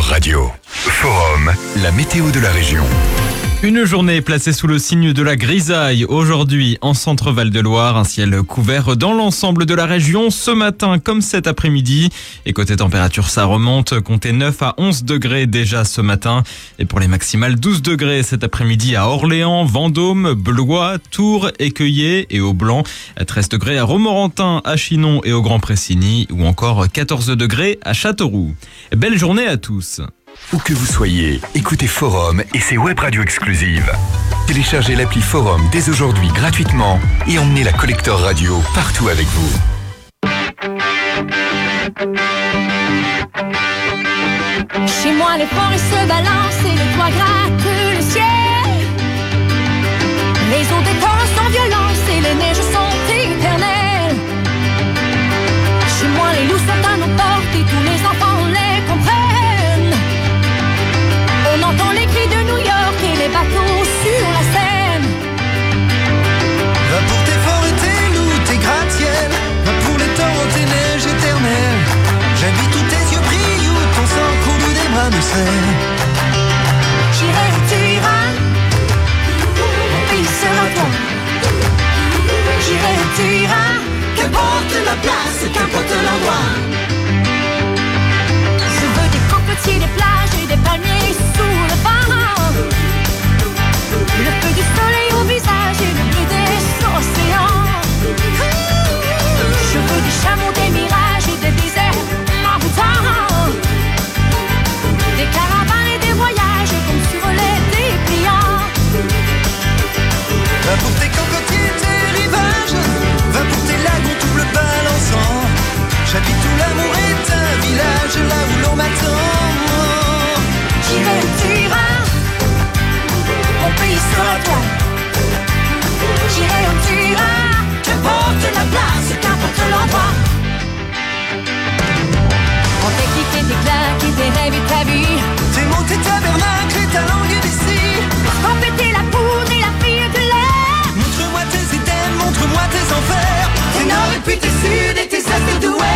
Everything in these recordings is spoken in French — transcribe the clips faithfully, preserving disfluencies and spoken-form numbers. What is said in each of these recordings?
Radio. Forum, la météo de la région. Une journée placée sous le signe de la grisaille. Aujourd'hui, en centre-Val de Loire, un ciel couvert dans l'ensemble de la région ce matin comme cet après-midi. Et côté température, ça remonte. Comptez neuf à onze degrés déjà ce matin. Et pour les maximales, douze degrés cet après-midi à Orléans, Vendôme, Blois, Tours, Écueillé et au Blanc. treize degrés à Romorantin, à Chinon et au Grand Pressigny. Ou encore quatorze degrés à Châteauroux. Belle journée à tous. Où que vous soyez, écoutez Forum et ses web radios exclusives. Téléchargez l'appli Forum dès aujourd'hui gratuitement et emmenez la Collector Radio partout avec vous. Chez moi, les forêts se balancent et les toits grattent le ciel. Les eaux des torrents sans violence et les neiges sont éternelles. Chez moi, les loups sont à nos portes et tous les enfants les comprennent. On entend les cris de New York et les bateaux sur la Seine. Va pour tes forêts, tes loups, tes gratte-ciel. Va pour les torrents, tes neiges éternelles. J'habite où tes yeux brillent, où ton sang coule des bras de sel. J'irai où tu iras, mon pays sera toi. J'irai où tu iras, qu'importe la place, qu'importe l'endroit. Je veux des cocotiers, des plages et des palmiers sous le vent. Le feu du soleil au visage et le bleu des océans. Je veux des chameaux, des mirages et des déserts envoûtants. Des caravanes et des voyages comme sur les dépliants. Va pour tes cocotiers, tes rivages. Va pour tes lagons tout bleu balançant. J'habite où l'amour est un village, là où l'on m'attend. J'irai où tu iras, mon pays sera toi. J'irai où tu iras, qu'importe la place, qu'importe l'endroit. On t'éclite et tes claques et tes rêves et ta vie. Tes mots, tes tabernacles et ta langue d'ici. Quand péter la poudre et la fille de l'air. Montre-moi tes idées, montre-moi tes enfers. Tes nord et puis tes sud et tes est et d'ouest.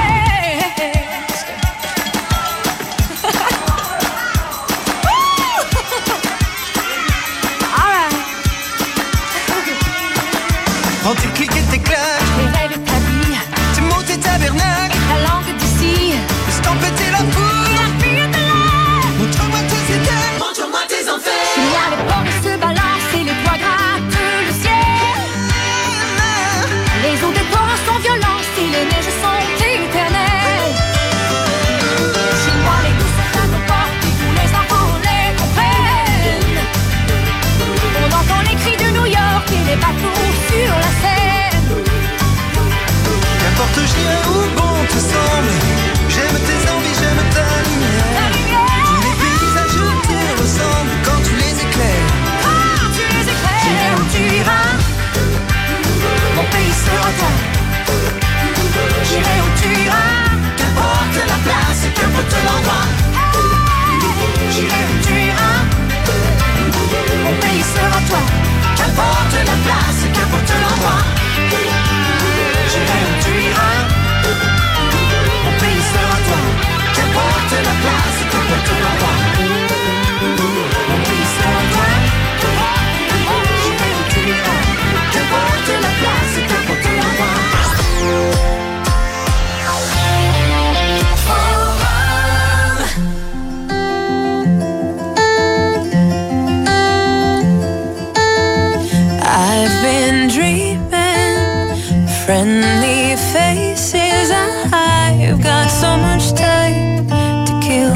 Prends tes clics et tes claques, tes rêves et ta vie. Tes mots, tes tabernacles et ta langue d'ici. Laisse t'en péter la foule et la fille de l'air. Montre-moi tes idées, montre-moi tes enfers. Chez moi les ports se balancent et les toits grattent le ciel. Les eaux des torrents sont violentes et les neiges sont éternelles. Chez moi les loups sont à nos portes et tous les enfants les comprennent. On entend les cris de New York et les bateaux sur la Seine. Qu'importe j'y ai où bon te semble. J'aime tes envies, j'aime ta lumière. Ta lumière. Tous les paysages te ressemblent quand tu les éclaires. Quand tu les éclaires. J'irai où tu iras, mon pays sera toi. J'irai où tu iras, qu'importe la place et qu'importe l'endroit. J'irai où tu iras, mon pays sera toi. Qu'importe la place et qu'importe l'endroit. J'irai où tu iras, mon pays sera toi. Qu'importe la place et qu'importe l'endroit. Mon pays sera toi. J'irai où tu iras, qu'importe la place et qu'importe l'endroit. I've been dreaming, friendly faces. I've got so much time to kill.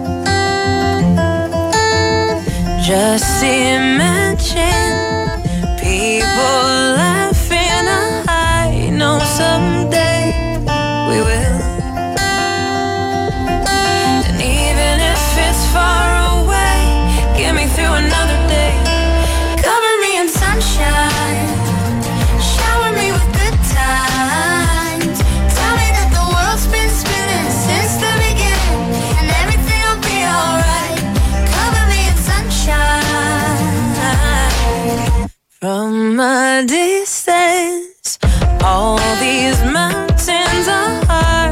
Just imagine people laughing. I know someday we will. And even if it's far away, get me through another day. Cover me in sunshine, shower me with good times. Tell me that the world's been spinning since the beginning, and everything will be alright. Cover me in sunshine. From a distance, all these mountains are hard.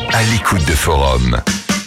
à l'écoute de Forum.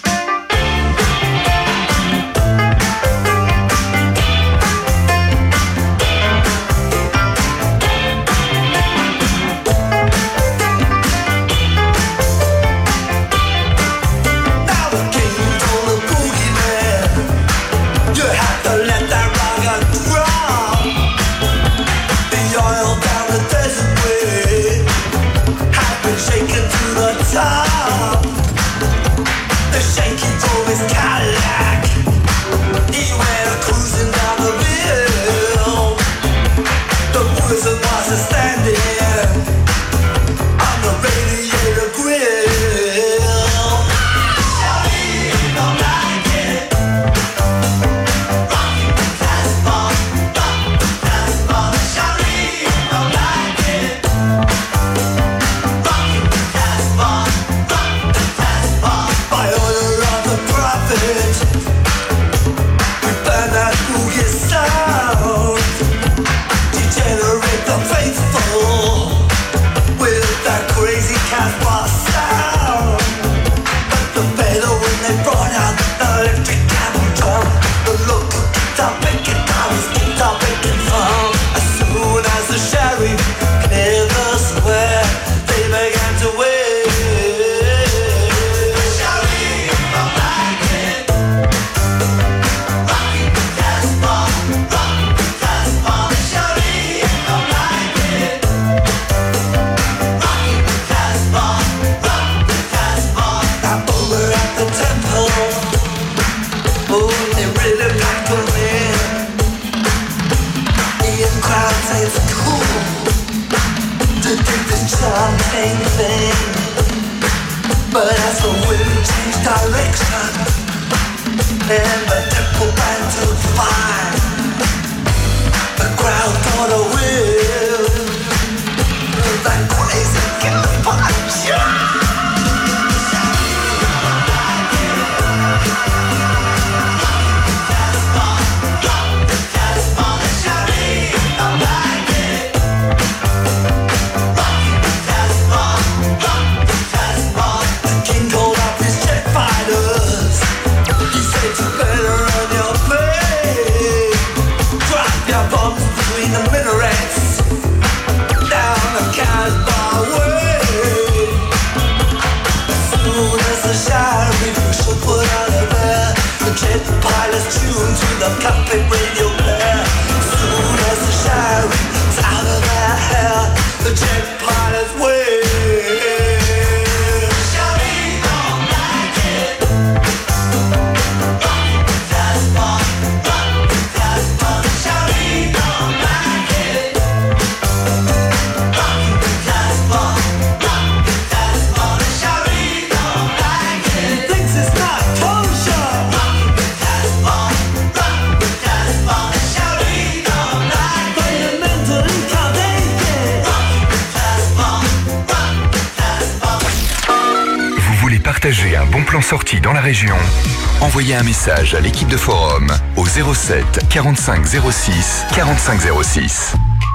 Partagez un bon plan sortie dans la région. Envoyez un message à l'équipe de Forum au zéro sept quarante-cinq zéro six quarante-cinq zéro six.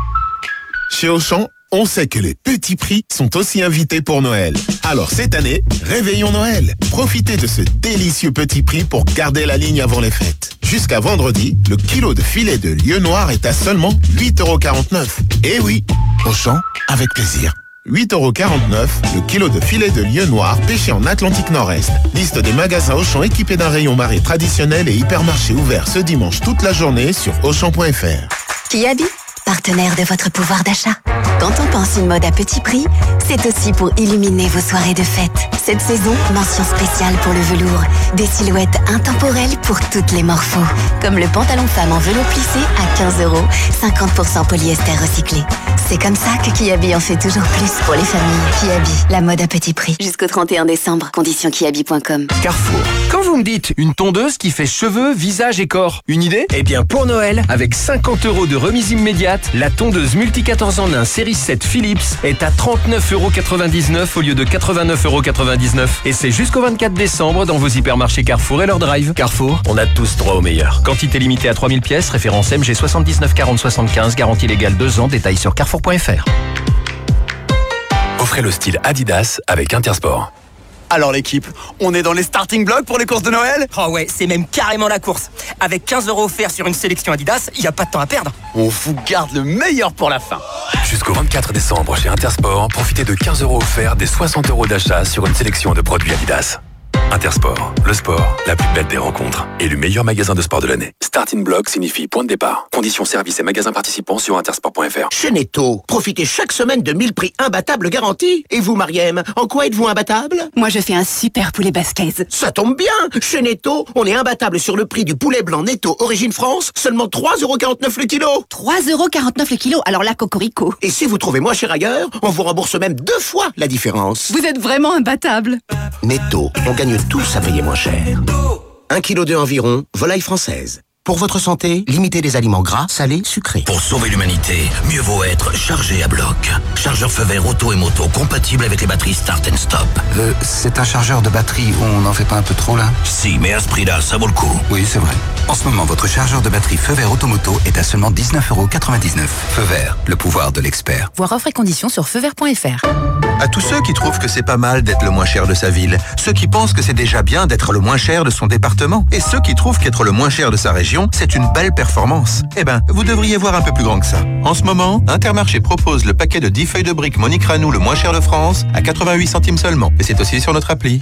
Chez Auchan, on sait que les petits prix sont aussi invités pour Noël. Alors cette année, réveillons Noël. Profitez de ce délicieux petit prix pour garder la ligne avant les fêtes. Jusqu'à vendredi, le kilo de filet de lieu noir est à seulement huit euros quarante-neuf. Eh oui, Auchan, avec plaisir. huit euros quarante-neuf, le kilo de filet de lieu noir pêché en Atlantique Nord-Est. Liste des magasins Auchan équipés d'un rayon marée traditionnel et hypermarché ouvert ce dimanche toute la journée sur auchan point f r. Kiabi, partenaire de votre pouvoir d'achat. Quand on pense une mode à petit prix, c'est aussi pour illuminer vos soirées de fête. Cette saison, mention spéciale pour le velours. Des silhouettes intemporelles pour toutes les morphos. Comme le pantalon femme en velours plissé à quinze euros, cinquante pour cent polyester recyclé. C'est comme ça que Kiabi en fait toujours plus pour les familles. Kiabi, la mode à petit prix. Jusqu'au trente et un décembre, conditions kiabi point com. Carrefour. Quand vous me dites une tondeuse qui fait cheveux, visage et corps, une idée ? Eh bien pour Noël, avec cinquante euros de remise immédiate, la tondeuse multi quatorze en un série sept Philips est à trente-neuf euros quatre-vingt-dix-neuf au lieu de quatre-vingt-neuf euros quatre-vingt-dix-neuf. Et c'est jusqu'au vingt-quatre décembre dans vos hypermarchés Carrefour et leur drive. Carrefour, on a tous droit au meilleur. Quantité limitée à trois mille pièces, référence M G soixante-dix-neuf quarante soixante-quinze, garantie légale deux ans, détails sur carrefour point f r. Offrez le style Adidas avec Intersport. Alors l'équipe, on est dans les starting blocks pour les courses de Noël? Oh ouais, c'est même carrément la course. Avec quinze euros offerts sur une sélection Adidas, il n'y a pas de temps à perdre. On vous garde le meilleur pour la fin. Jusqu'au vingt-quatre décembre chez Intersport, profitez de quinze euros offerts des soixante euros d'achat sur une sélection de produits Adidas. Intersport, le sport, la plus belle des rencontres et le meilleur magasin de sport de l'année. Starting block signifie point de départ. Conditions services et magasins participants sur intersport point f r. Chez Netto, profitez chaque semaine de mille prix imbattables garantis. Et vous, Mariem, en quoi êtes-vous imbattable? Moi, je fais un super poulet basquez. Ça tombe bien. Chez Netto, on est imbattable sur le prix du poulet blanc Netto Origine France, seulement trois euros quarante-neuf le kilo. trois euros quarante-neuf le kilo, alors là, cocorico. Et si vous trouvez moins cher ailleurs, on vous rembourse même deux fois la différence. Vous êtes vraiment imbattable. Netto, on gagne tous à payer moins cher. Un kilo de environ, volaille française. Pour votre santé, limitez les aliments gras, salés, sucrés. Pour sauver l'humanité, mieux vaut être chargé à bloc. Chargeur feu vert auto et moto compatible avec les batteries Start and Stop. Euh, c'est un chargeur de batterie, on n'en fait pas un peu trop là? Si, mais à ce prix-là, ça vaut le coup. Oui, c'est vrai. En ce moment, votre chargeur de batterie feu vert automoto est à seulement dix-neuf euros quatre-vingt-dix-neuf. Feu vert, le pouvoir de l'expert. Voir offre et conditions sur feu vert point f r. À tous ceux qui trouvent que c'est pas mal d'être le moins cher de sa ville, ceux qui pensent que c'est déjà bien d'être le moins cher de son département, et ceux qui trouvent qu'être le moins cher de sa région, c'est une belle performance. Eh ben, vous devriez voir un peu plus grand que ça. En ce moment, Intermarché propose le paquet de dix feuilles de briques Monique Ranou le moins cher de France à quatre-vingt-huit centimes seulement. Et c'est aussi sur notre appli.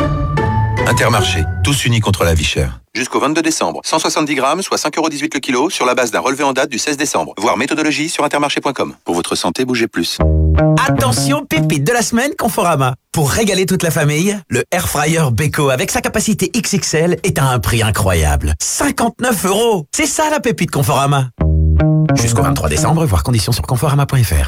Intermarché, tous unis contre la vie chère. Jusqu'au vingt-deux décembre, cent soixante-dix grammes, soit cinq euros dix-huit le kilo, sur la base d'un relevé en date du seize décembre. Voir méthodologie sur intermarché point com. Pour votre santé, bougez plus. Attention, pépite de la semaine Conforama. Pour régaler toute la famille, le Air Fryer Beko avec sa capacité X X L est à un prix incroyable. cinquante-neuf euros. C'est ça la pépite Conforama. Jusqu'au vingt-trois décembre, voir conditions sur conforama point f r.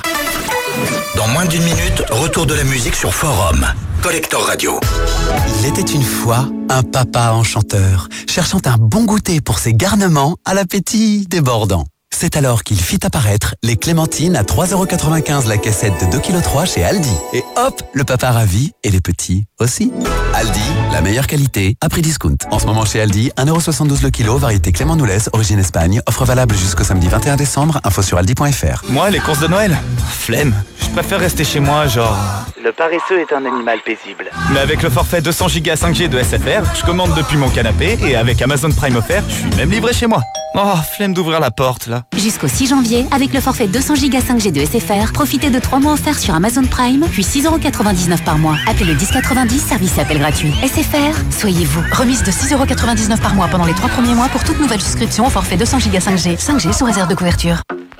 Dans moins d'une minute, retour de la musique sur Forum. Collector Radio. Il était une fois un papa enchanteur, cherchant un bon goûter pour ses garnements à l'appétit débordant. C'est alors qu'il fit apparaître les clémentines à trois euros quatre-vingt-quinze la cassette de deux virgule trois kilos chez Aldi. Et hop, le papa ravi et les petits aussi. Aldi, la meilleure qualité à prix discount. En ce moment chez Aldi, un euro soixante-douze le kilo, variété Clément Noulez, origine Espagne. Offre valable jusqu'au samedi vingt et un décembre. Info sur aldi point f r. Moi, les courses de Noël, flemme. Je préfère rester chez moi, genre... Le paresseux est un animal paisible. Mais avec le forfait deux cents gigas cinq G de S F R, je commande depuis mon canapé et avec Amazon Prime offert, je suis même livré chez moi. Oh, flemme d'ouvrir la porte, là. Jusqu'au six janvier, avec le forfait deux cents gigas cinq G de S F R, profitez de trois mois offerts sur Amazon Prime, puis six euros quatre-vingt-dix-neuf par mois. Appelez le dix quatre-vingt-dix, service et appel gratuit. S F R, soyez vous. Remise de six euros quatre-vingt-dix-neuf par mois pendant les trois premiers mois pour toute nouvelle souscription au forfait deux cents gigas cinq G. cinq G sous réserve de couverture.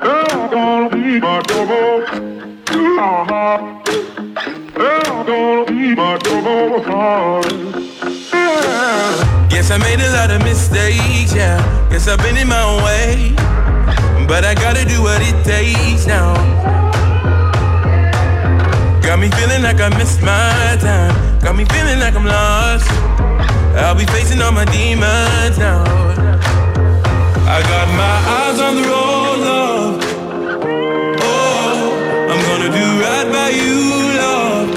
Guess I made a lot of mistakes, yeah. Guess I've been in my own way. But I gotta do what it takes now. Got me feeling like I missed my time. Got me feeling like I'm lost. I'll be facing all my demons now. I got my eyes on the road, love. Oh, I'm gonna do right by you, love.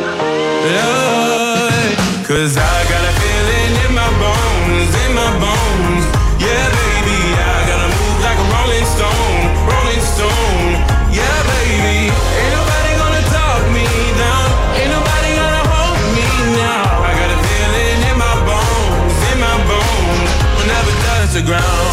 Love. Cause I got a feeling in my bones, in my bones. Yeah, baby, I gotta move like a rolling stone, rolling stone. Yeah, baby, ain't nobody gonna talk me down. Ain't nobody gonna hold me now. I got a feeling in my bones, in my bones. Will never touch the ground.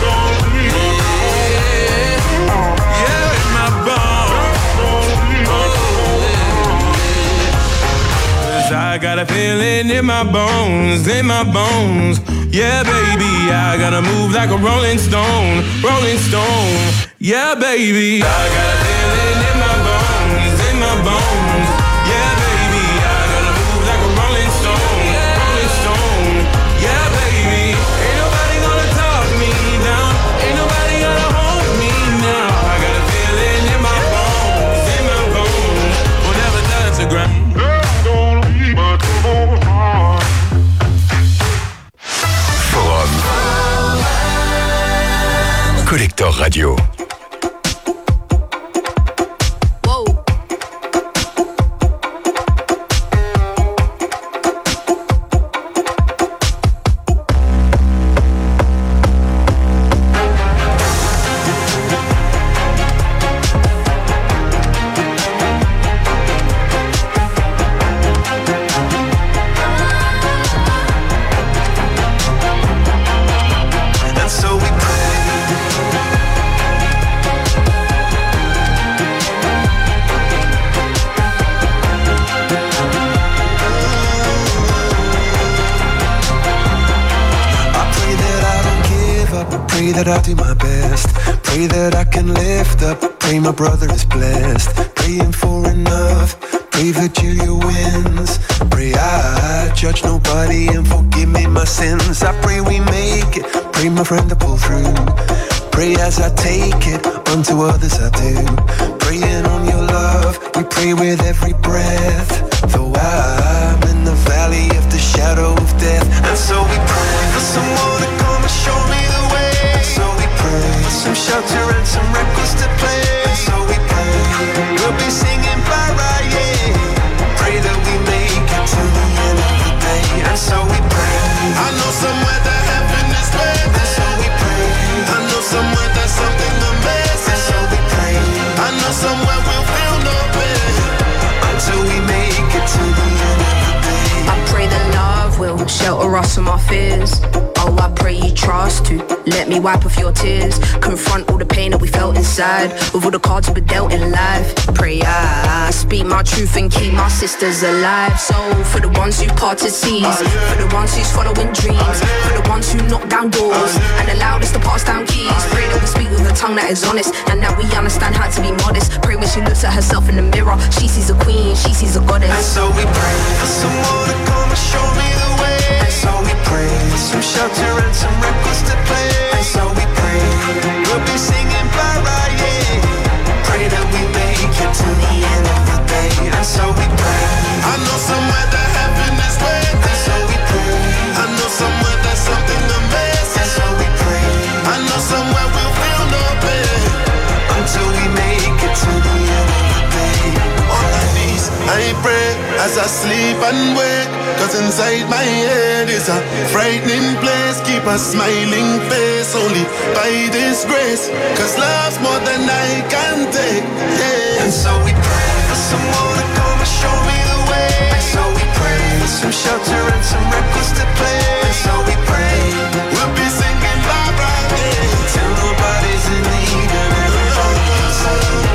I got a feeling in my bones, in my bones. Yeah, baby, I gotta move like a rolling stone, rolling stone. Yeah, baby, I got a feeling in my bones, in my bones. Yeah, baby, I gotta move like a rolling stone, rolling stone. Yeah, baby, ain't nobody gonna talk me down. Ain't nobody gonna hold me now. I got a feeling in my bones, in my bones. Will never touch the ground. Forum. Collector Radio. Pray that I do my best. Pray that I can lift up. Pray my brother is blessed. Praying for enough. Pray Virgilia wins. Pray I judge nobody and forgive me my sins. I pray we make it. Pray my friend to pull through. Pray as I take it, unto others I do. Praying on your love, we pray with every breath. Though I'm in the valley of the shadow of death. And so we pray for someone to come and show me the way. And so we pray for some shelter and some records to play. And so we pray, we'll be singing bye-bye, yeah. Pray that we make it to the end of the day. And so we pray, I know somewhere that heaven is waiting. And so we pray, I know somewhere there's something amazing. And so we pray, I know somewhere we'll feel no pain until we make it to the end of the day. I pray that love will shelter us from our fears. Oh, I pray you trust to let me wipe off your tears. Confront all the pain that we felt inside with all the cards we were dealt in life. Pray I speak my truth and keep my sisters alive. So for the ones who parted seas, for the ones who's following dreams, for the ones who knock down doors and allowed us to pass down keys. Pray that we speak with a tongue that is honest and that we understand how to be modest. Pray when she looks at herself in the mirror, she sees a queen, she sees a goddess. And so we pray for someone to come and show me the way. And so we pray for some shelter and some records to play. And so we pray, we'll be singing bye-bye, yeah. Pray that we make it to the end of the day. And so we pray, I know somewhere that heaven is waiting. And so we pray, I know somewhere there's something amazing. And so we pray, I know somewhere we'll feel no pain until we make it to the end of the day. On my knees, I pray as I sleep and wake, cause inside my head is a frightening place. Keep a smiling face only by this grace, cause love's more than I can take, yeah. And so we pray for someone to come and show me the way. And so we pray for some shelter and some records to play. And so we pray, we'll be singing bye-bye, yeah, till nobody's in need and everybody's saved.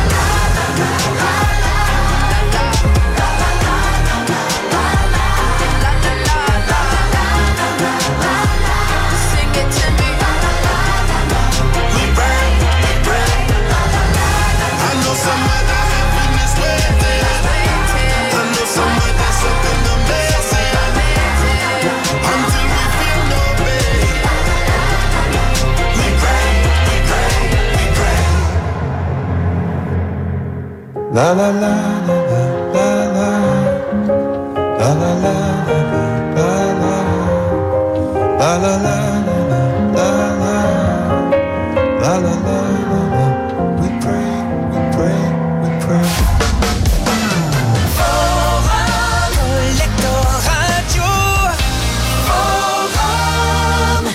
La la la la la la la la la la la la la la la la la. We pray, we pray, we pray. Forum, Lector Radio. Forum.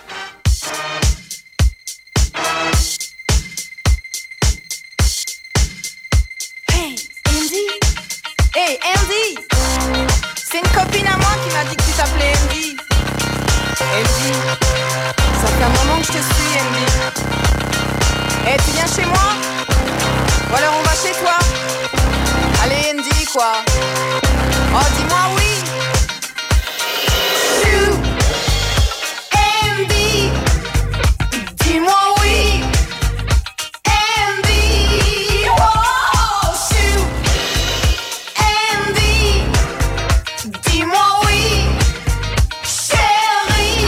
Hey Andy, c'est une copine à moi qui m'a dit que tu t'appelais Andy. Andy, ça fait un moment que je te suis Andy. Hey, tu viens chez moi? Ou alors on va chez toi? Allez Andy quoi. Oh dis-moi oui. Chou, Andy, dis-moi oui. Andy, oh chou. Andy, dis-moi oui, chérie.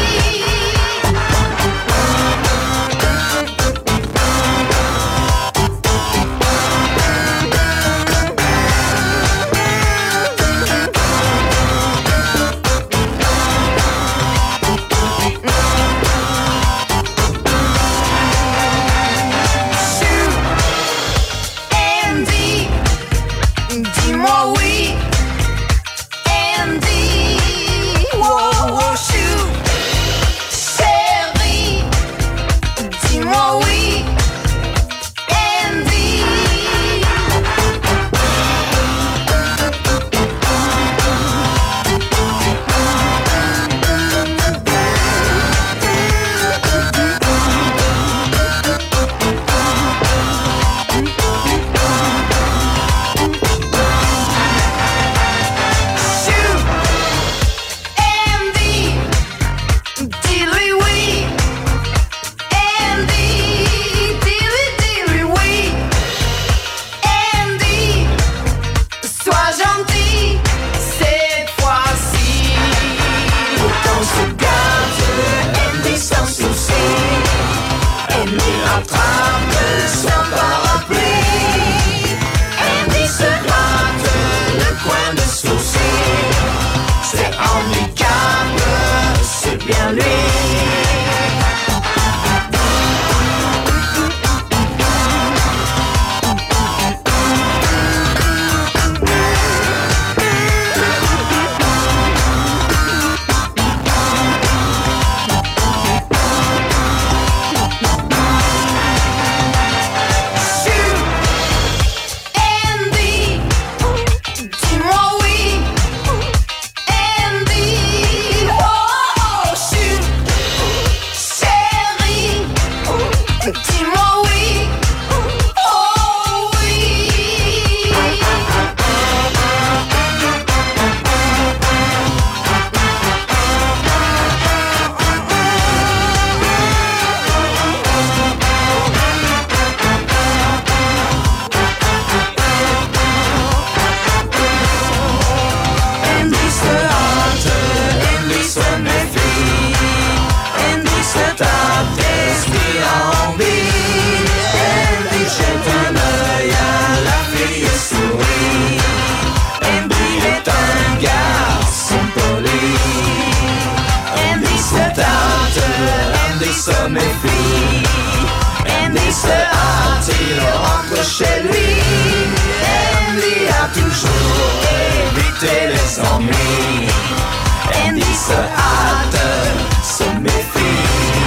quand il rentre chez lui. Andy a toujours évité les ennuis. Andy se hâte, se méfie.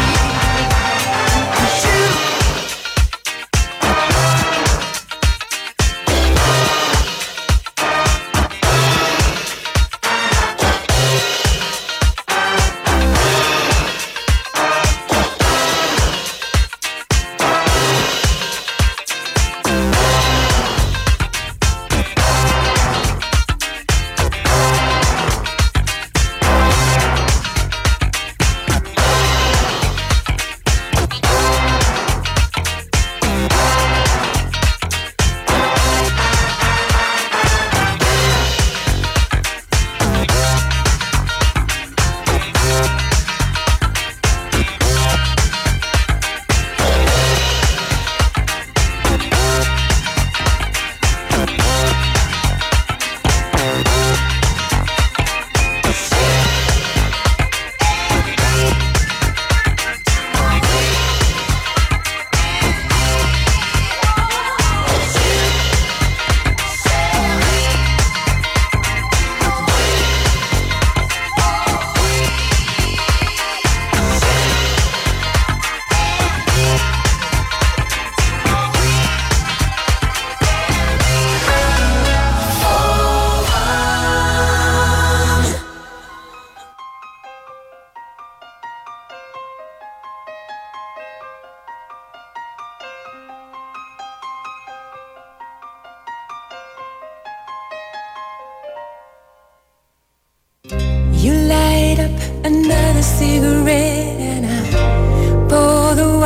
You light up another cigarette and I pour the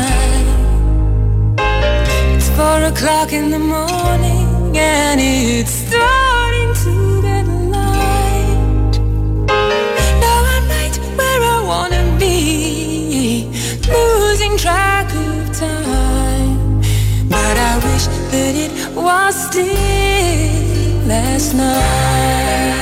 wine. It's four o'clock in the morning and it's starting to get light. Now I'm right where I wanna be, losing track of time. But I wish that it was still last night.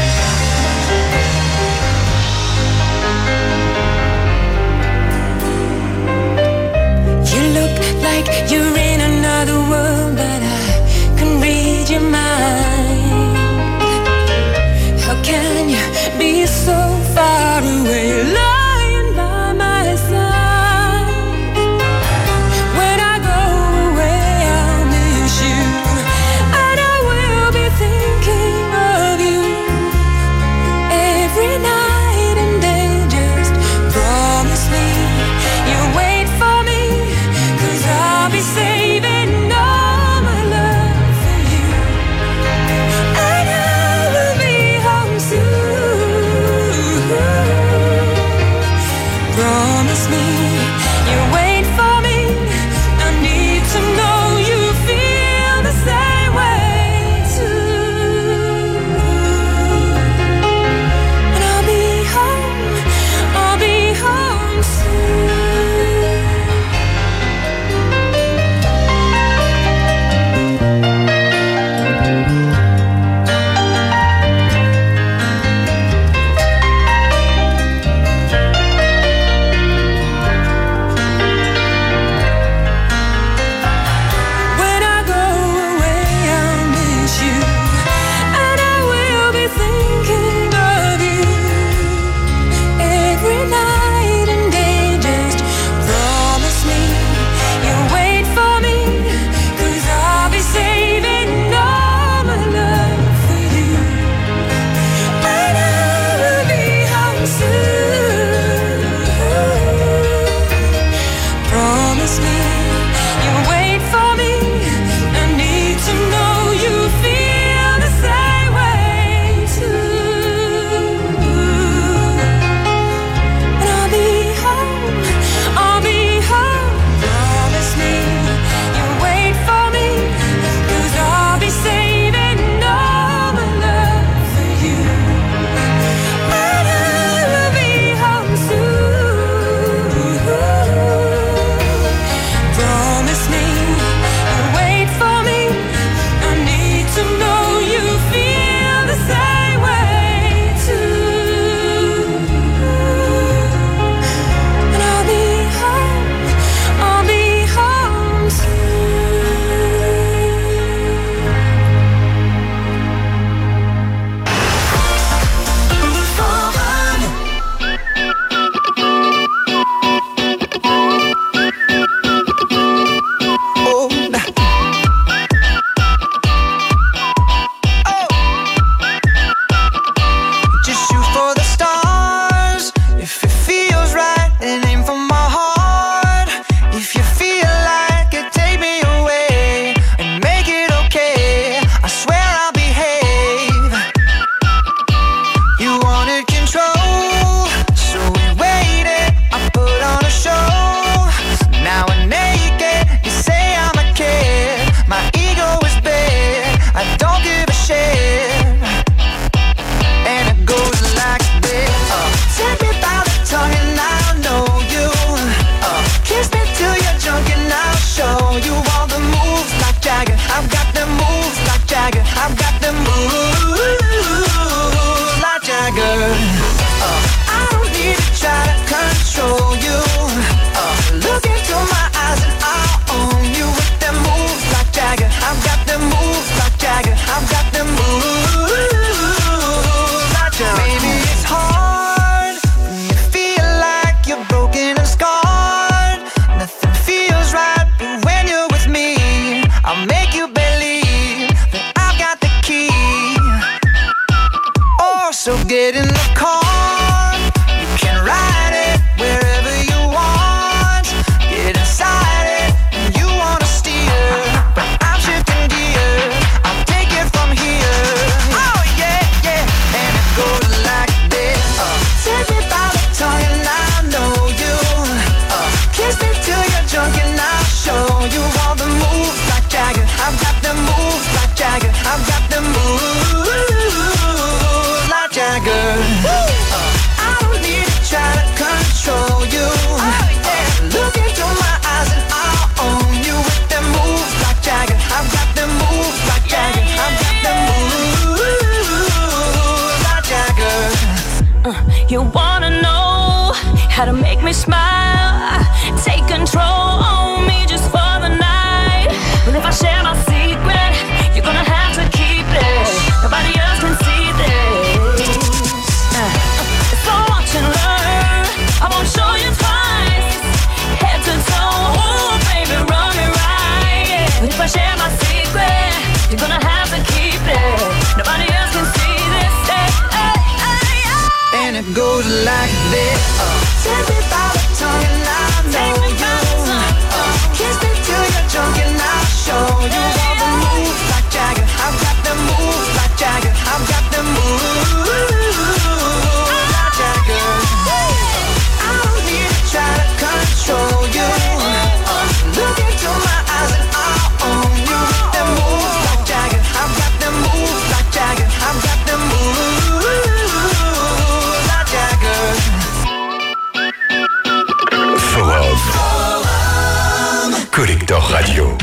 Like you're in another world, but I can read your mind. How can you be so far away, lying by my side? When I go away, I'll miss you, and I will be thinking of So get in the car, you can ride it wherever you want. Get inside it, you wanna steer, but I'm shifting gears, I'll take it from here. Oh yeah, yeah, and it goes like this. uh, Take me by the tongue and I know you. uh, Kiss me till you're drunk and I'll show you all the moves like Jagger. I've got the moves like Jagger. I've got the moves like Jagger. uh, I don't need to try to control you. oh, yeah. Look into my eyes and I'll own you with them moves like Jagger. I've got the moves like Jagger. I've got the moves like Jagger. Uh, you wanna know how to make me smile? Take control on me just for the night. But if I share my secret, you're gonna have to keep it. Nobody else can see this. Uh, so watch and learn. I won't show you twice. Head to toe, ooh, baby, run me right. But if I share my secret, you're gonna have to keep it. Nobody else can see this. Hey, hey, hey, hey. And it goes like this. uh, Take me by the tongue and I know you. uh, Kiss me till you're drunk and I'll show you all the moves like Jagger. I've got the moves like Jagger. I've got the moves like Jagger. I don't need to try to control you. uh, Look into my eyes and I'll own you with the moves like Jagger. I've got the moves like Jagger. I've got the moves like Jagger. Forum. Collector Radio.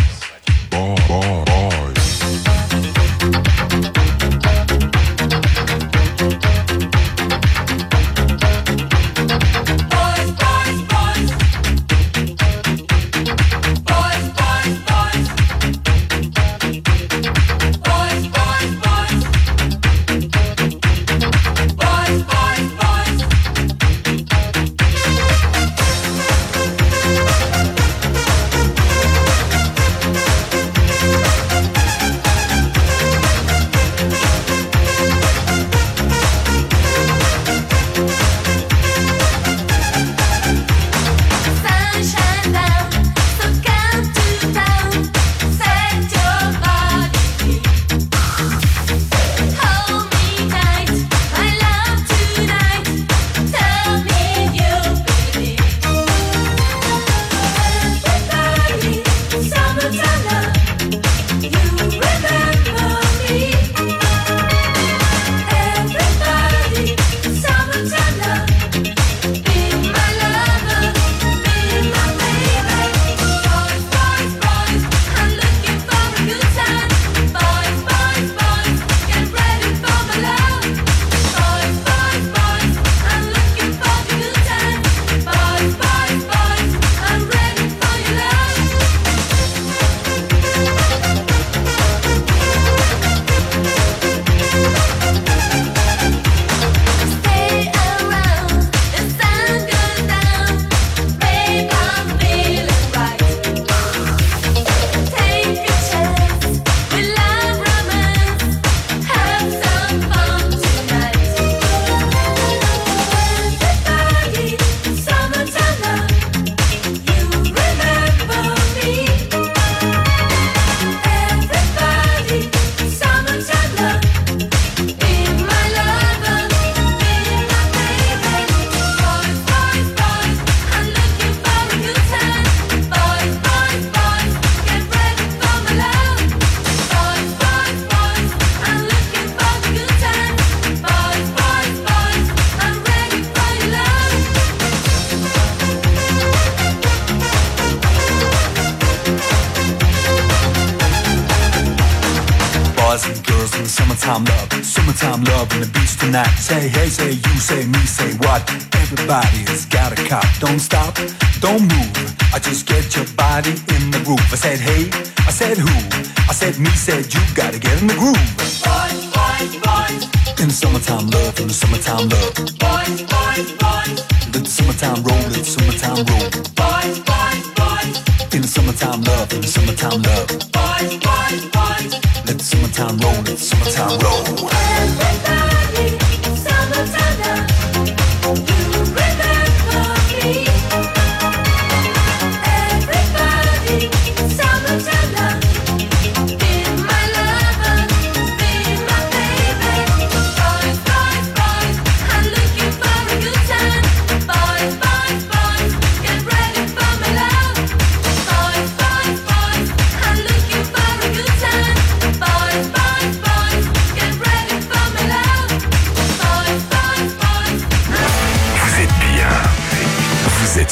Summertime love, summertime love on the beach tonight. Say hey, say you, say me, say what? Everybody's got a cop. Don't stop, don't move. I just get your body in the groove. I said hey, I said who? I said me, said you. Gotta get in the groove. Boys, boys, boys. In the summertime love, in the summertime love. Boys, boys, boys. Let the summertime roll, let the summertime roll. Boys, boys, boys. In the summertime love, in the summertime love. Boys, boys, boys. Let the summertime roll, let the summertime roll. Everybody,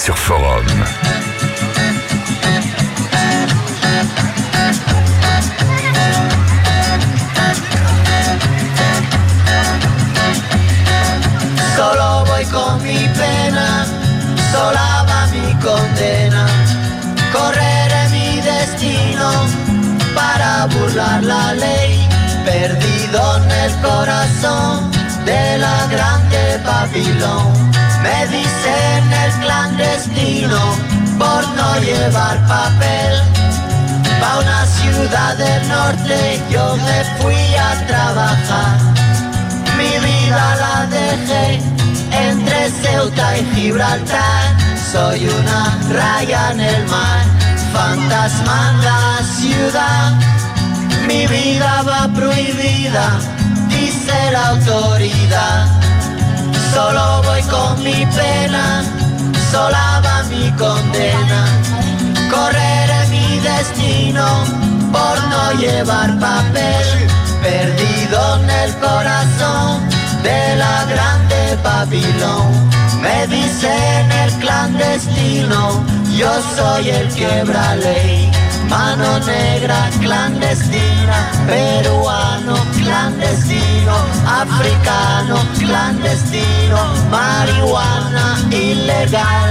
sur Forum. Solo voy con mi pena, sola va mi condena. Correré mi destino para burlar la ley, perdido en el corazón de la grande Babilón. Me dicen el clandestino por no llevar papel. Pa' una ciudad del norte yo me fui a trabajar. Mi vida la dejé entre Ceuta y Gibraltar. Soy una raya en el mar, fantasma en la ciudad. Mi vida va prohibida, dice la autoridad. Solo voy con mi pena, sola va mi condena. Correré mi destino por no llevar papel, perdido en el corazón de la grande Babilón. Me dicen el clandestino, yo soy el quebra ley. Mano negra clandestina, peruano clandestino, africano clandestino, marihuana ilegal.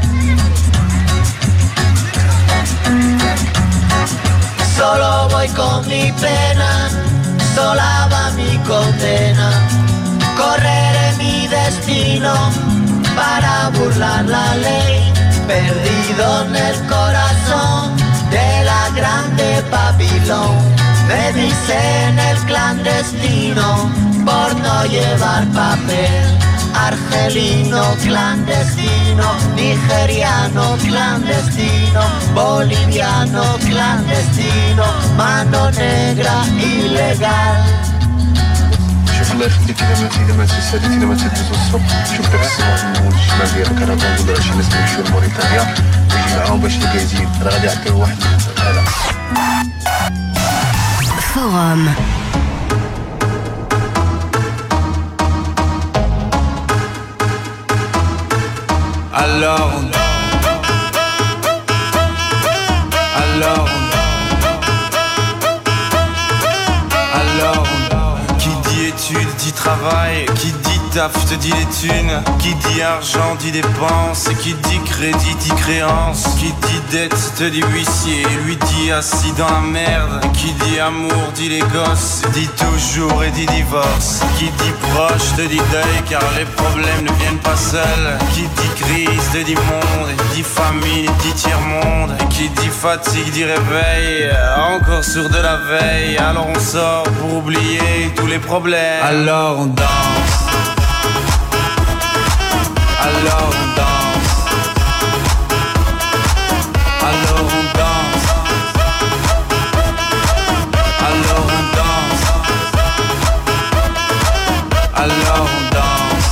Solo voy con mi pena, sola va mi condena. Correré mi destino para burlar la ley, perdido en el corazón de la grande Babilón. Me dicen el clandestino por no llevar papel. Argelino clandestino, nigeriano clandestino, boliviano clandestino, mano negra ilegal. شوف الله يخليك اذا ما اذا ما تسالي اذا ما تدوز الصبح شوف داك السماء من الشمال ديالك راه كنقولوا شي ناس يمشيو لموريتانيا ويجي معاهم باش الكازين راه غادي يعطيو واحد هذا Forum. Alors Alors Alors qui dit études dit travail, qui dit taf te dit les thunes, qui dit argent dit dépenses, qui dit crédit dit créance, qui dit dette te dit huissier, lui dit assis dans la merde, qui dit amour dit les gosses, dit toujours et dit divorce, qui dit proche te dit deuil car les problèmes ne viennent pas seuls, qui dit crise te dit monde, dit famine dit tiers-monde, qui dit fatigue dit réveil, encore sur de la veille, alors on sort pour oublier tous les problèmes, alors on danse. Alors on danse. Alors on danse. Alors on danse. Alors on danse.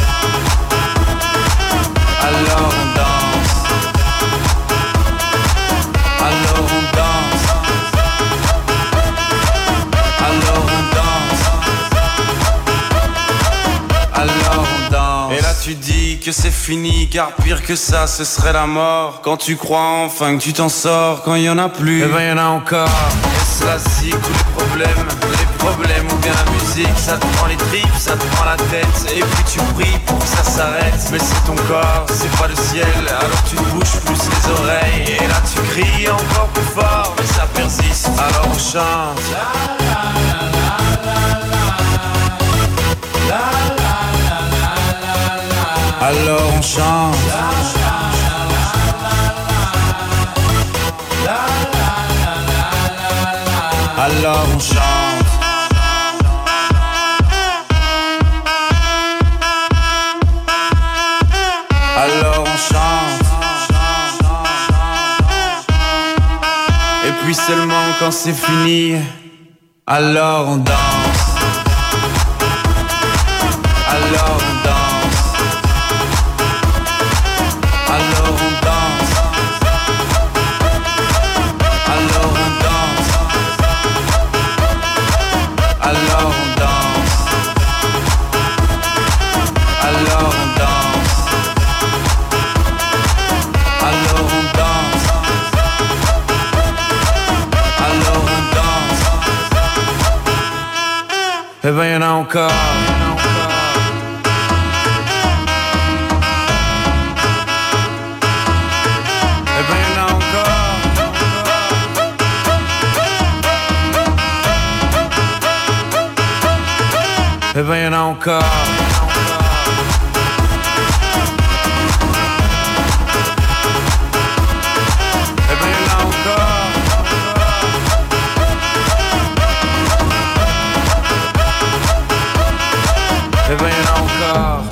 Alors on danse. Alors on danse. Alors on danse. Alors on danse. Et là tu dis que c'est fini, car pire que ça ce serait la mort. Quand tu crois enfin que tu t'en sors, quand il y en a plus, eh ben y en a encore. Et cela si tous les problèmes, les problèmes ou bien la musique, ça te prend les tripes, ça te prend la tête. Et puis tu pries pour que ça s'arrête, mais c'est ton corps, c'est pas le ciel. Alors tu te bouges plus les oreilles, et là tu cries encore plus fort, mais ça persiste. Alors on chante. Alors on chante. Alors on chante. Alors on chante. Et puis seulement quand c'est fini, alors on danse. Alors on danse. Alors on danse. Alors on danse. Alors on danse. Alors on danse. venha encore. Et venha encore. Et venha encore. Et venha encore.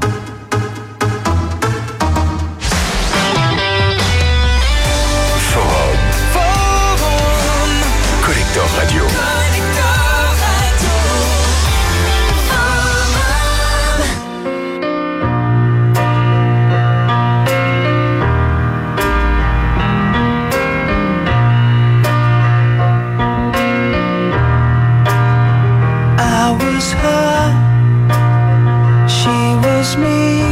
Forum. Forum. Collector Radio. I was her, she was me.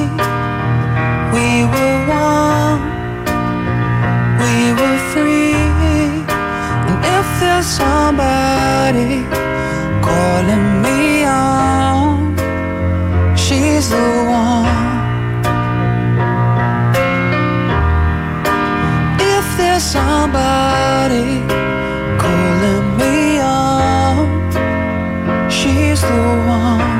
We were one, we were free. And if there's somebody calling me on, she's the one. If there's somebody calling me on, she's the one.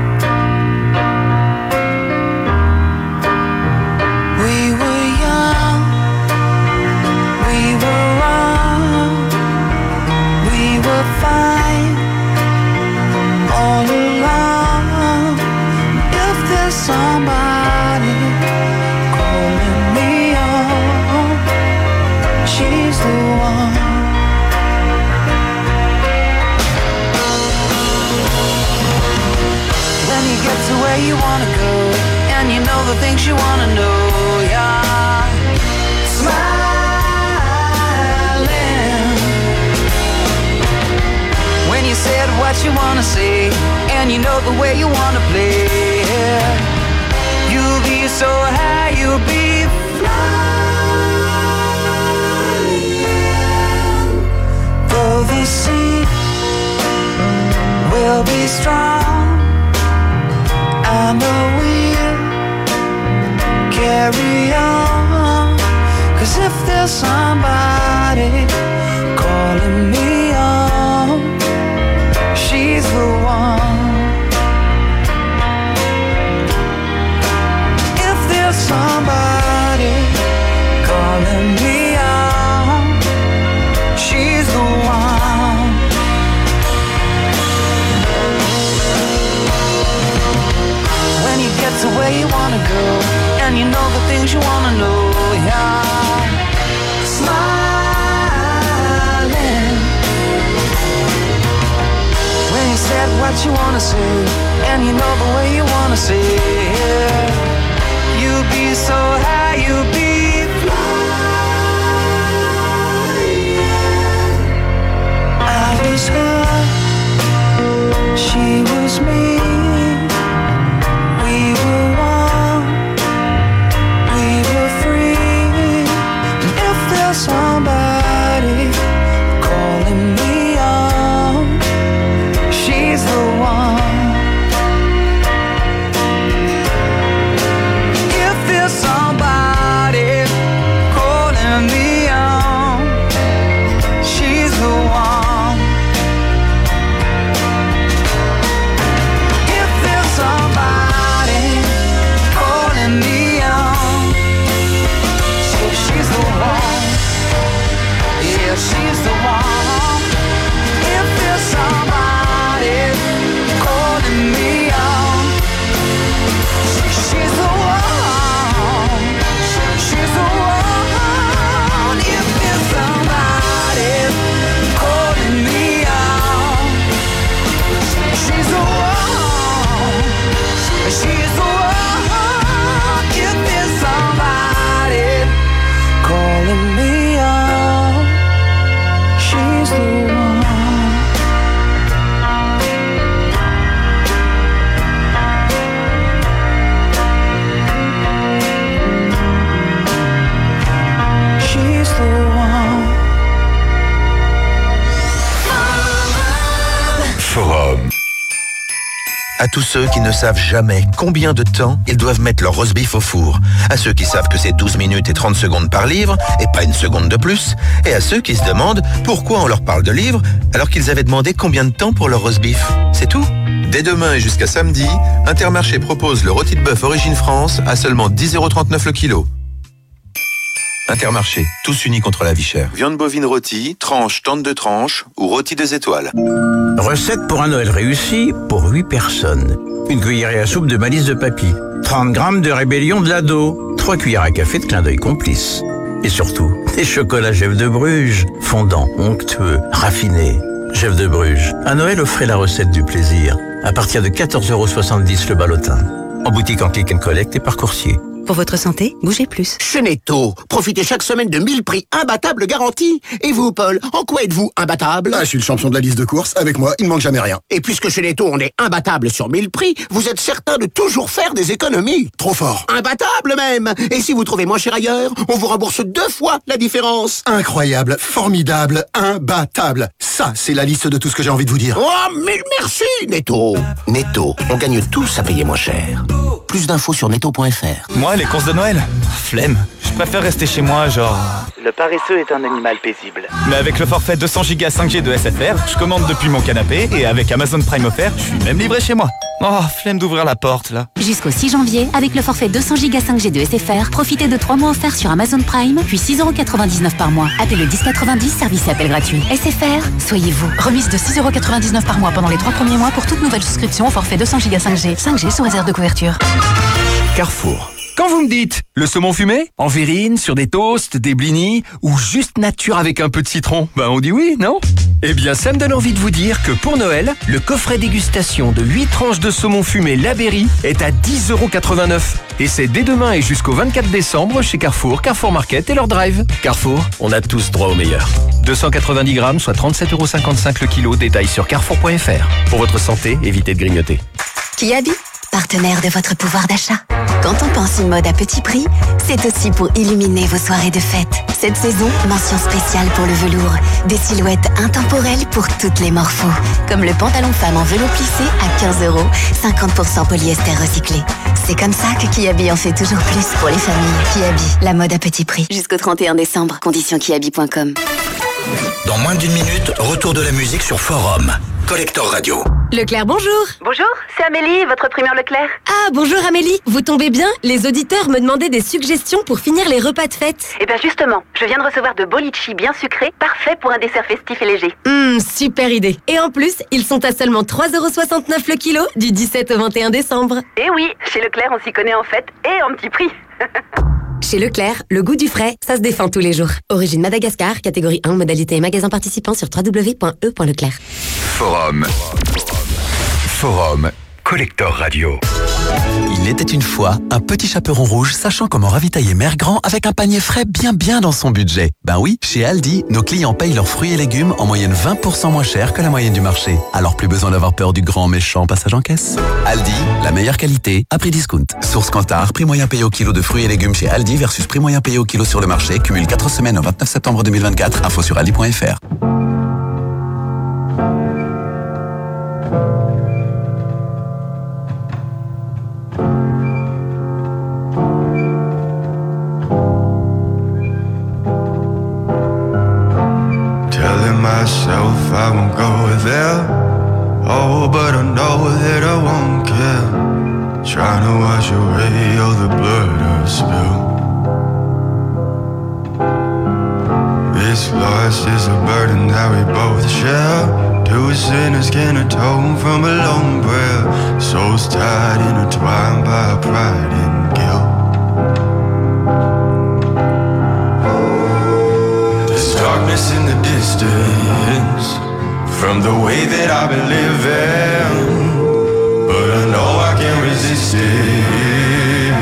We were young, we were wrong, we were fine all along. If there's somebody calling me on, she's the one. When you get to where you wanna go, and you know the things you wanna know, yeah. Smiling. When you said what you wanna say, and you know the way you wanna play, yeah. You'll be so high, you'll be flying. Though the sea will be strong, I know we'll carry on. 'Cause if there's somebody calling me on, she's the one. If there's somebody calling me on, she's the one. When you get to where you wanna go, and you know the things you wanna know, yeah. Smiling. When you said what you wanna say, and you know the way you wanna say, yeah. You'll be so high, you'll be flying. I was her, she was me. We were one, we were free. And if there's somebody calling me on, she's the one. If there's somebody À tous ceux qui ne savent jamais combien de temps ils doivent mettre leur roast beef au four. À ceux qui savent que c'est douze minutes et trente secondes par livre, et pas une seconde de plus. Et à ceux qui se demandent pourquoi on leur parle de livres alors qu'ils avaient demandé combien de temps pour leur roast beef. C'est tout. Dès demain et jusqu'à samedi, Intermarché propose le rôti de bœuf Origine France à seulement dix euros trente-neuf le kilo. Intermarché, tous unis contre la vie chère. Viande bovine rôtie, tranche tente de tranche ou rôti deux étoiles. Recette pour un Noël réussi pour huit personnes. Une cuillerée à soupe de malice de papy. trente grammes de rébellion de l'ado. trois cuillères à café de clin d'œil complice. Et surtout, des chocolats Jeff de Bruges. Fondants, onctueux, raffinés. Jeff de Bruges. À Noël, offrez la recette du plaisir. À partir de quatorze euros soixante-dix le ballotin. En boutique en click and collect et par coursier. Pour votre santé, bougez plus. Chez Netto, profitez chaque semaine de mille prix imbattables garantis. Et vous, Paul, en quoi êtes-vous imbattable? Ah, je suis le champion de la liste de courses. Avec moi, il ne manque jamais rien. Et puisque chez Netto, on est imbattable sur mille prix, vous êtes certain de toujours faire des économies. Trop fort. Imbattable même. Et si vous trouvez moins cher ailleurs, on vous rembourse deux fois la différence. Incroyable, formidable, imbattable. Ça, c'est la liste de tout ce que j'ai envie de vous dire. Oh, mille merci, Netto. Netto, on gagne tous à payer moins cher. Plus d'infos sur netto point f r. Moi, les courses de Noël, flemme. Je préfère rester chez moi, genre... Le paresseux est un animal paisible. Mais avec le forfait deux cents gigas cinq G de S F R, je commande depuis mon canapé et avec Amazon Prime offert, je suis même livré chez moi. Oh, flemme d'ouvrir la porte, là. Jusqu'au six janvier, avec le forfait deux cents gigas cinq G de S F R, profitez de trois mois offerts sur Amazon Prime, puis six euros quatre-vingt-dix-neuf par mois. Appelez le dix quatre-vingt-dix, service et appel gratuit. S F R, soyez vous. Remise de six euros quatre-vingt-dix-neuf par mois pendant les trois premiers mois pour toute nouvelle souscription au forfait deux cents gigas cinq G. cinq G sous réserve de couverture. Carrefour. Quand vous me dites le saumon fumé, en verrine, sur des toasts, des blinis, ou juste nature avec un peu de citron, ben on dit oui, non? Eh bien, ça me donne envie de vous dire que pour Noël, le coffret dégustation de huit tranches de saumon fumé La Berry est à dix euros quatre-vingt-neuf. Et c'est dès demain et jusqu'au vingt-quatre décembre chez Carrefour, Carrefour Market et leur drive. Carrefour, on a tous droit au meilleur. deux cent quatre-vingt-dix grammes, soit trente-sept euros cinquante-cinq le kilo, détail sur carrefour point f r. Pour votre santé, évitez de grignoter. Kiabi, partenaire de votre pouvoir d'achat. Quand on pense une mode à petit prix, c'est aussi pour illuminer vos soirées de fête. Cette saison, mention spéciale pour le velours. Des silhouettes intemporelles pour toutes les morphos. Comme le pantalon femme en velours plissé à quinze euros, cinquante pour cent polyester recyclé. C'est comme ça que Kiabi en fait toujours plus pour les familles. Kiabi, la mode à petit prix. Jusqu'au trente et un décembre. Conditions kiabi point com. Dans moins d'une minute, retour de la musique sur Forum. Collector Radio. Leclerc, bonjour. Bonjour, c'est Amélie, votre primeur Leclerc. Ah, bonjour Amélie. Vous tombez bien? Les auditeurs me demandaient des suggestions pour finir les repas de fête. Eh bien justement, je viens de recevoir de beaux litchis bien sucrés, parfaits pour un dessert festif et léger. Hum, super idée. Et en plus, ils sont à seulement trois euros soixante-neuf le kilo, du dix-sept au vingt et un décembre. Eh oui, chez Leclerc, on s'y connaît en fait, et en petit prix. Chez Leclerc, le goût du frais, ça se défend tous les jours. Origine Madagascar, catégorie un, modalité et magasin participant sur w w w point e point leclerc. Forum. Forum. Collector Radio. Il était une fois un petit chaperon rouge sachant comment ravitailler Mère Grand avec un panier frais bien bien dans son budget. Ben oui, chez Aldi, nos clients payent leurs fruits et légumes en moyenne vingt pour cent moins cher que la moyenne du marché. Alors plus besoin d'avoir peur du grand méchant passage en caisse. Aldi, la meilleure qualité à prix discount. Source Kantar, prix moyen payé au kilo de fruits et légumes chez Aldi versus prix moyen payé au kilo sur le marché. Cumule quatre semaines au vingt-neuf septembre deux mille vingt-quatre. Info sur aldi point f r. Myself, I won't go there. Oh, but I know that I won't care. Trying to wash away all the blood I've spilled. This loss is a burden that we both share. Two sinners can atone from a lone prayer. Souls tied, intertwined by pride and guilt. Darkness in the distance from the way that I've been living, but I know I can't resist it.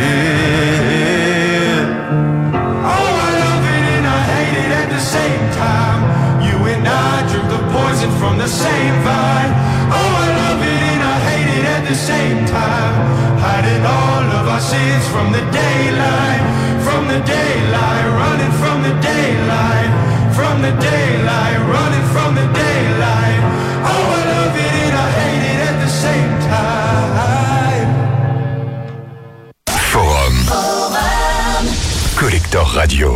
Oh, I love it and I hate it at the same time. You and I drink the poison from the same vine. Oh, I love it and I hate it at the same time. Hiding all of our sins from the daylight, from the daylight, running from the daylight. From the daylight, running from the daylight. Oh, I love it and I hate it at the same time. Radio.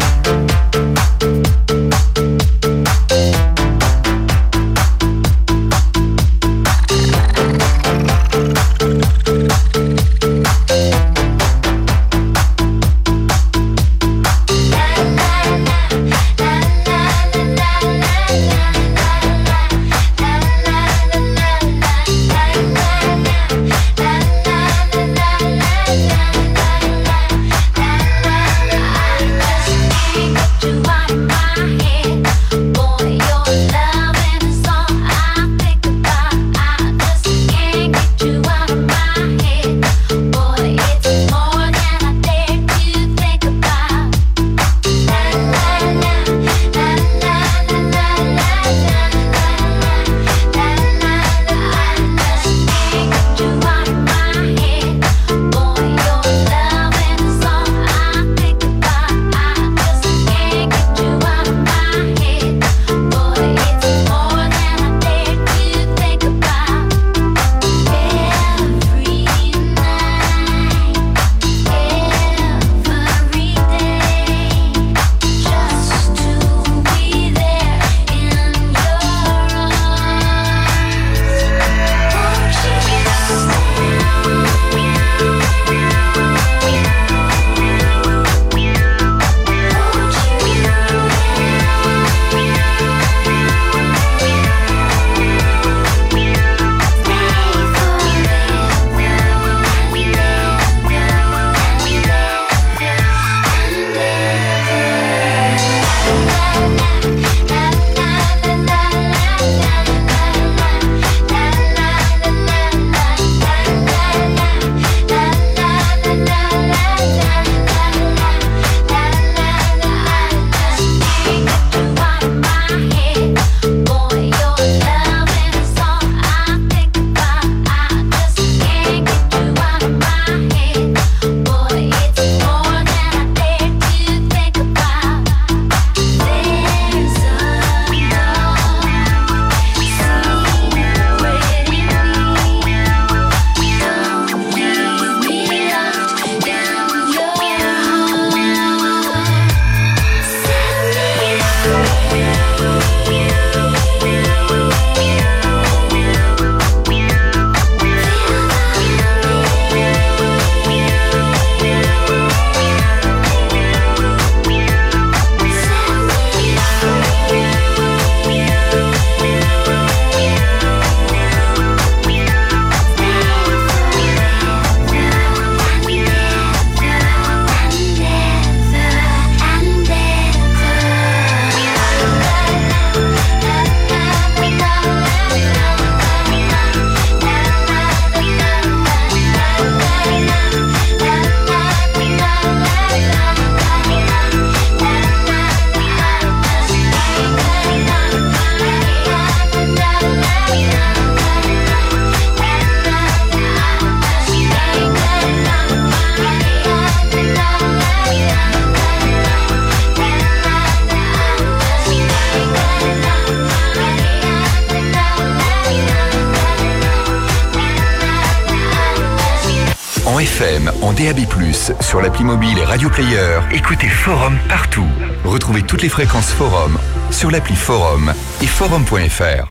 F M, en D A B plus, sur l'appli mobile et Radio Player, écoutez Forum partout. Retrouvez toutes les fréquences Forum sur l'appli Forum et forum point F R.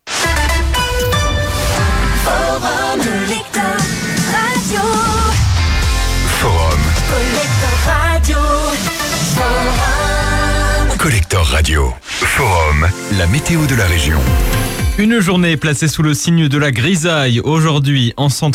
Forum, le lecteur radio. Forum. Collector Radio. Forum. Collector Radio. Forum, la météo de la région. Une journée placée sous le signe de la grisaille aujourd'hui en centre.